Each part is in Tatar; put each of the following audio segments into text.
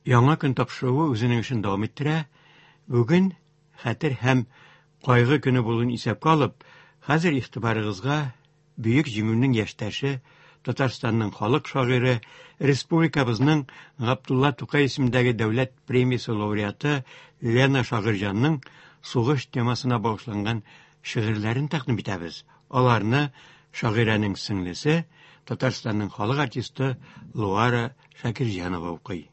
Яңа көн тапшыруы үзенең эшен дәвам иттерә. Бүген хәтер һәм кайгы көне булуын исәпкә алып, хәзер игътибарыгызга бөек җиңүнең яшьтәше, Татарстанның халык шагыйре, республикабызның Габдулла Тукай исемендәге дәүләт премиясе лауреаты Лена Шагырҗанның сугыш темасына багышланган шигырьләрен тәкъдим итәбез. Аларны шагыйрәнең сеңлесе, Татарстанның халык артисты Луара Шакирҗанова укый.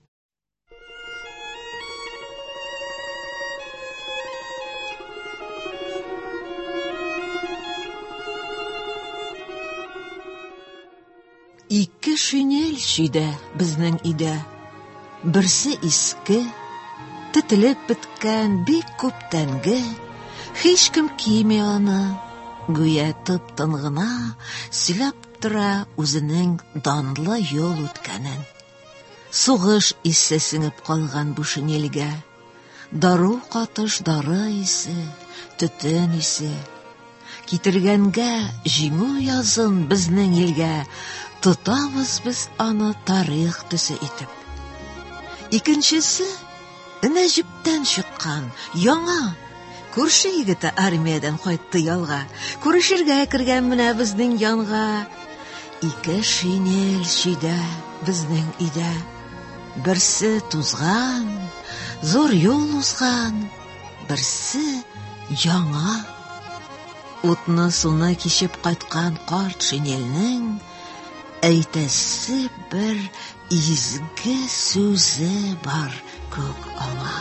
Ике шинель чөйдә безнең өйдә. Берсе иске, тетелеп беткән бик күптәнге, һич кем кийми аны. Гүя тып-тын гына сөйләп тора үзенең данлы юл үткәнен. Сугыш исе сеңеп калган бу шинельгә. Дару катыш дары исе, төтен исе. Китергәнгә җиңү язын безнең илгә. Тотабыз без аны тарих төсе итеп. Икенчесе Нәҗиптән чыккан, яңа. Күрше егете армиядан кайтты ялга. Күрешергә кергән менә безнең янга. Ике шинель чөйдә безнең өйдә. Берсе тузган, зур юл узган. Берсе яңа. Утны суны кичеп кайткан карт шинельнең әйтәсе бер изге сүзе бар күк аңа.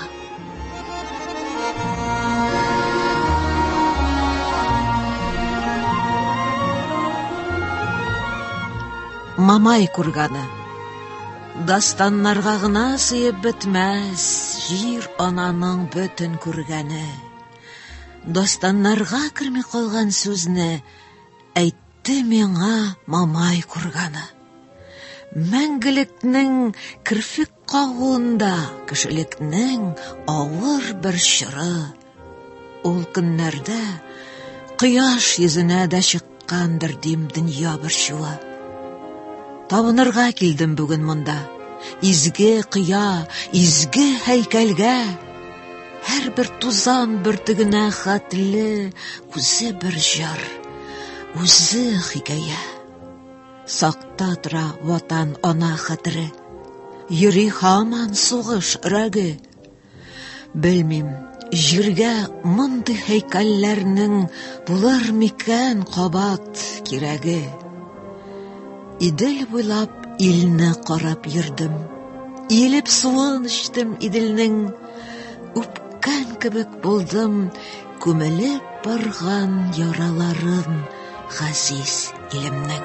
Мамай курганы. Дастаннарга гына сыеп бетмәс җир ананың бөтен күргәне. Дастаннарга керми калган сүзне әйтте миңа Мамай курганы. Мәңгелекнең кирфек кагуында кешелекнең авыр бер чоры. Ул көннәрдә кояш йөзенә дә чыккандыр дим дөнья борчуы. Табынырга килдем бүген монда. Изге кыя, изге һәйкәлгә. Һәр бер тузан бөртегенә хәтле, үзе бер җыр, үзе хикәя. Сакта тора ватан ана хәтере. Йөри һаман сугыш рәге. Белмим, җиргә мондый һәйкәлләрнең булыр микән кабат кирәге. Идел буйлап илне карап йөрдем. Илеп суын эчтем Иделнең. Үпкән кебек булдым күмелеп барган яраларын газиз илемнең.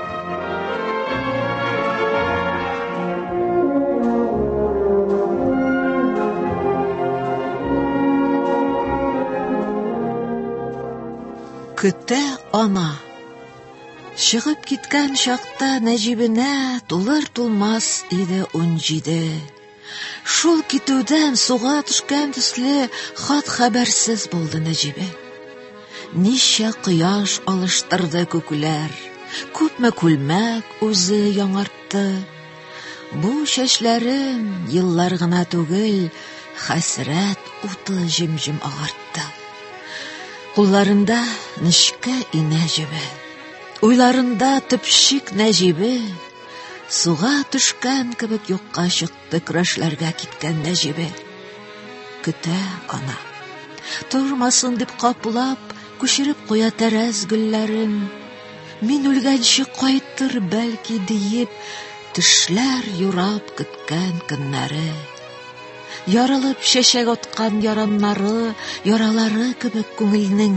Көтә ана. Чыгып киткән чакта Нәҗибенә тулыр-тулмас иде 17. Шул китүдән суга төшкән төсле хат хәбәрсез булды Нәҗибе. Ничә кояш алыштырды күкләр, күпме күлмәк үзе яңартты. Бу чәчләрен еллар гына түгел, хәсрәт уты җим-җим агартты. Кулларында нечкә Нәҗибе, уйларында төпчек Нәҗибе. Суга төшкән кебек юкка чыкты көрәшләргә киткән Нәҗибе. Көтә ана. Тормасын дип капылап, күчереп куя тәрәз гөлләрен. Мин үлгәнче кайтыр бәлки диеп, тешләр юрап көткән көннәре. Ярылып чәчәк аткан яраннары, яралары кебек күңелнең.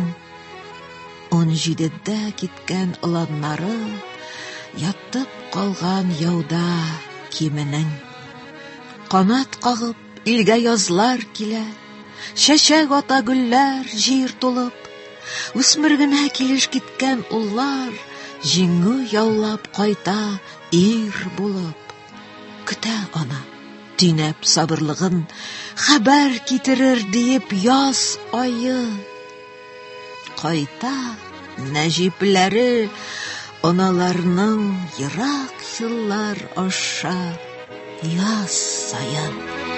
17дә киткән оланнары, ятып калган яуда кименең. Канат кагып илгә язлар килә, чәчәк ата гөлләр җир тулып. Үсмер генә килеш киткән уллар, җиңү яулап кайта ир булып. Көтә ана, тинәп сабырлыгын, хәбәр китерер диеп яз айы. Кайта Нәҗипләре аналарның ерак еллар аша яз саен.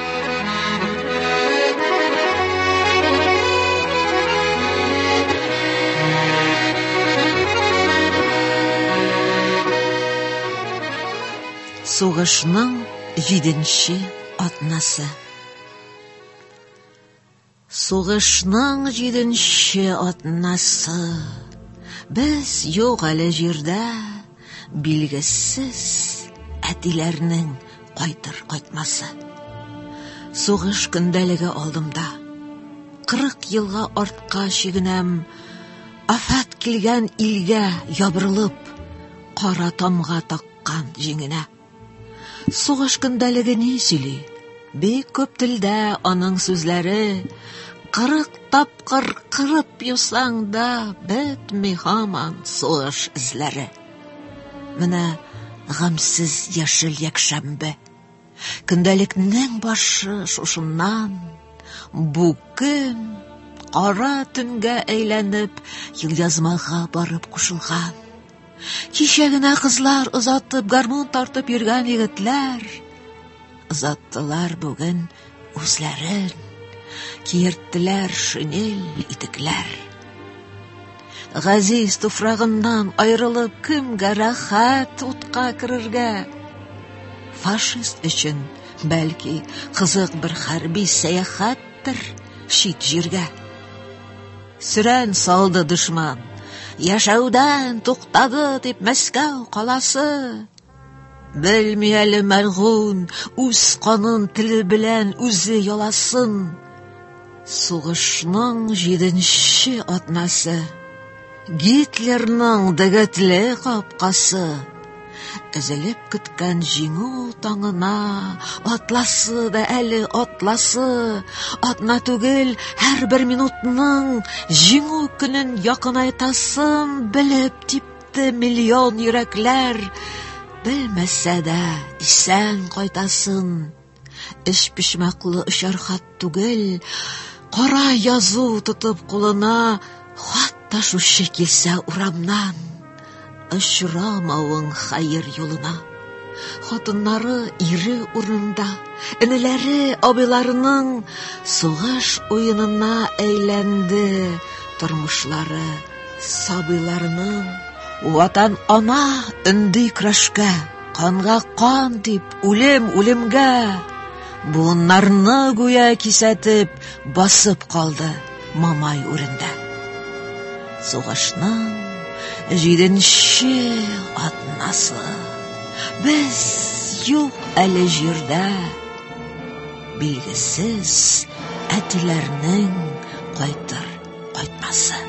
Сугышның 7-нче атнасы. Сугышның 7-нче атнасы. Без юк әле җирдә, билгесез әтиләрнең кайтыр-кайтмасы. Сугыш көндәлеге алдымда. 40 елга артка чигенәм, афат килгән илгә ябырылып, кара тамга таккан җиңенә. Сугыш көндәлеге ни сөйли? Бик күп телдә аның сүзләре, 40 тапкыр кырып юсаң да, бетми һаман сугыш эзләре. Менә гамсыз яшел якшәмбе. Көндәлекнең башы шушыннан, бу көн кара төнгә әйләнеп, елъязмага барып кушылган. Кичә генә кызлар озатып, гармун тартып йөргән егетләр озаттылар бүген үзләрен, киерттеләр шинель итекләр. Газиз туфрагыннан аерылып, кемгә рәхәт утка керергә? Фашист өчен, бәлки, кызык бер хәрби сәяхәттер чит җиргә. Сүрән салды дошман, яшәүдән туктады дип Мәскәү каласы. Белми әле мәргун, үз канын теле белән үзе яласын. Сугышның 7-нче атнасы. Гитлерның дәгәтле капкасы. Әзелеп көткән җиңү таңына, атласы да әле атласы. Атна түгел, һәрбер минутның җиңү көнен якынайтасын белеп типте миллион йөрәкләр. Белмәсә дә исән кайтасын. Эш пишмаклы очар хат түгел, кара язу тотып кулына, хат ташучы килсә урамнан. Очрамавың хәер юлына. Хатыннары ире урында, энеләре абыйларының сугыш уенына әйләнде. Тормышлары сабыйларының. Ватан ана өнди крашка, канга кан дип, үлем үлемгә. Буыннарны гүя кисәтеп, басып калды Мамай үрендә. Сугышның 7-нче атнасы. Без юк әле җирдә, билгесез әтиләрнең кайтыр-кайтмасы.